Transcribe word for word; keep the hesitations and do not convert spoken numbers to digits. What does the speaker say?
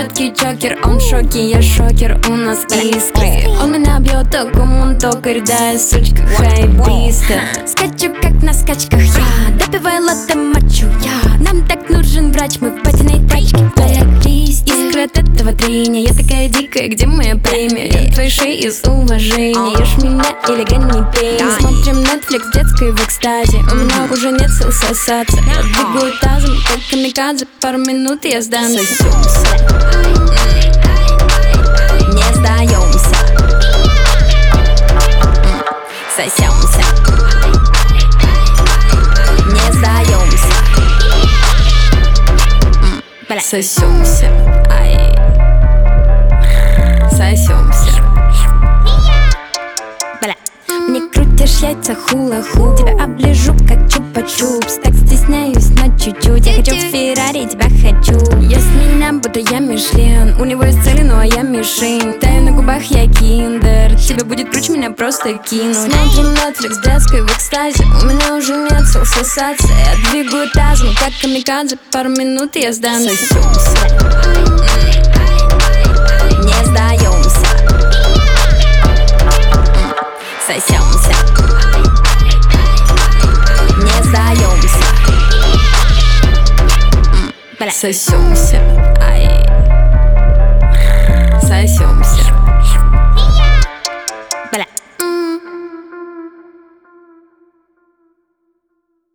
четкий чокер, он в шоке, я шокер, у нас искры. Он меня бьет током, он токарь, да, я сучка хайбиста. Скачу как на скачках я, допиваю латте мочу я. Нам так нужен врач, мы в патиной тачке, блэк-лист. Искра от этого трения, я такая дикая, где моя премия? Я твоей шеи из уважения, ешь меня или гони пей. Смотрим Netflix, детской в экстазе, у меня уже нет сил сосаться. Я двигаю тазом, как камикадзе, пару минут и я сдамся. Не сдаемся, сосемся. Не сдаемся, сосемся. Ай, сосемся. Бля. Мне крутишь яйца хула-ху, тебя оближу как чупа-чупс. Так стесняюсь, но чуть-чуть. Я хочу Феррари, тебя хочу. Я с меня, будто я Мишлен. У него есть цели, ну а я мишень. Таю на губах, я киндер. Тебе будет круче, меня просто кинуть. Смотрим Netflix, детской в экстазе, у меня уже нет сил сосаться. Я двигаю тазом, как камикадзе, пару минут и я сдамся. Не сдаемся, сосемся. Не сдаемся, сосемся. Ай, сосемся.